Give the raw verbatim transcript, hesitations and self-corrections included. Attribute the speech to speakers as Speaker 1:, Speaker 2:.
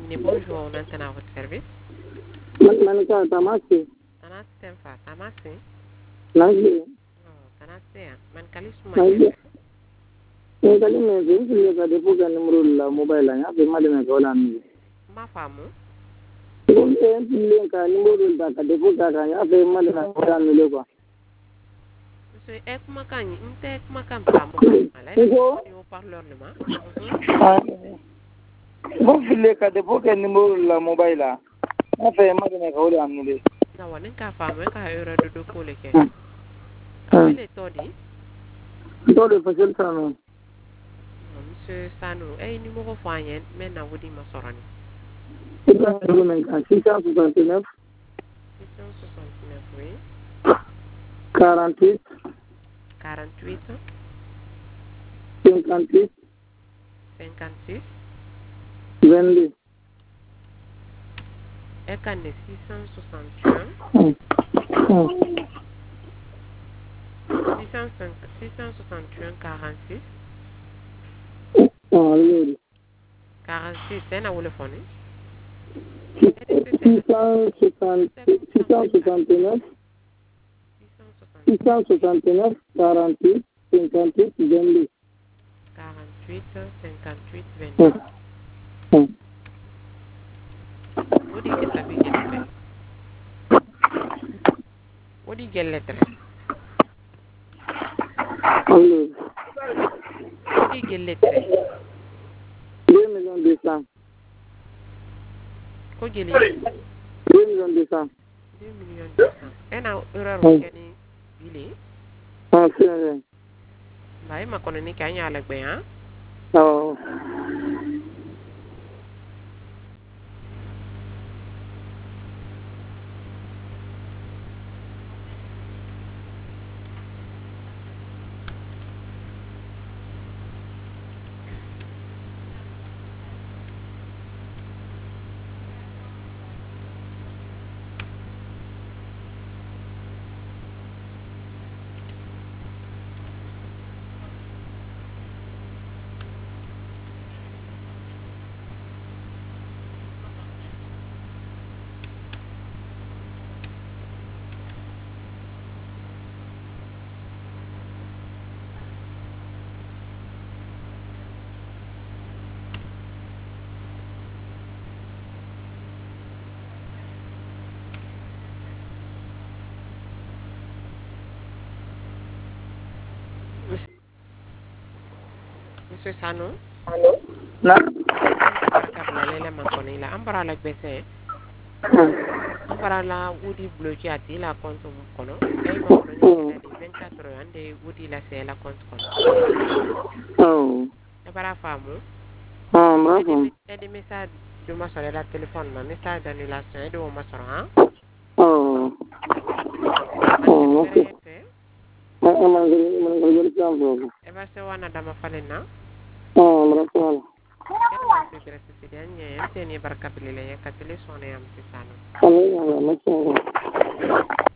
Speaker 1: cabinet, bonjour, on entend à votre service.
Speaker 2: Manika tamasi.
Speaker 1: Tanasi temfa, tamasi.
Speaker 2: Nangi.
Speaker 1: Oh, tanasi ya. Man kali suma
Speaker 2: Nangi.
Speaker 1: jefe.
Speaker 2: Ngali mezi ngi ka depo ka numero la mobile ya be mali na kola ni.
Speaker 1: Ma famu.
Speaker 2: Ngi ngi ka numero la ka depo ka ka ya be mali na kola ni le kwa.
Speaker 1: So e kuma kan inte kuma kan famu kan mala. Ko yo parleur le ma.
Speaker 2: Bon file ka depo ka numero la mobile la. Ya be mali na kola ni le.
Speaker 1: Na wani ka famu ka euro do do ko le ke. Amele todi.
Speaker 2: Todi facile ça non.
Speaker 1: Monsieur Sanu, eh numéro foyen mais na wodi ma sorani.
Speaker 2: six cent soixante-neuf
Speaker 1: six cent soixante-neuf oui.
Speaker 2: quarante-huit
Speaker 1: quarante-huit
Speaker 2: cinquante-huit
Speaker 1: cinquante-six
Speaker 2: vingt-deux.
Speaker 1: Et quand six cent soixante et un six cent soixante et un quarante-six quarante-six c'est na wole foni.
Speaker 2: six cent soixante-neuf six cent soixante-neuf quarante-huit cinquante-huit vingt-deux.
Speaker 1: quarante-huit cinquante-huit vingt-deux. What do you get a big letter? What do you get letter? What do you get letter?
Speaker 2: deux millions deux cents.
Speaker 1: Ko jeli?
Speaker 2: deux millions deux cents.
Speaker 1: deux millions deux cents. Et na erreur ko keni bile?
Speaker 2: Ah, c'est vrai.
Speaker 1: Ba e makono ni kanya ala gbe ha?
Speaker 2: Oh.
Speaker 1: Monsieur Sano?
Speaker 2: Allô? Na?
Speaker 1: Barakabla lele makoni la ambara la gbese. Ambara la wudi bloqué ati la compte mu kono. E makono ni di vingt-quatre heures ande wudi la se la compte kono.
Speaker 2: Oh.
Speaker 1: E bara famu?
Speaker 2: Ah, bravo.
Speaker 1: E de message de ma sore la téléphone ma message d'annulation e de ma sore ha?
Speaker 2: Oh. Oh, ok. Ma ma ngiri ma ngiri jambo.
Speaker 1: E ba se wana dama falena?
Speaker 2: Oh, bravo.
Speaker 1: Kena ma se gresse se danye ente ni barakabla le ya katele sone am se Sano.
Speaker 2: Allez, allez, merci.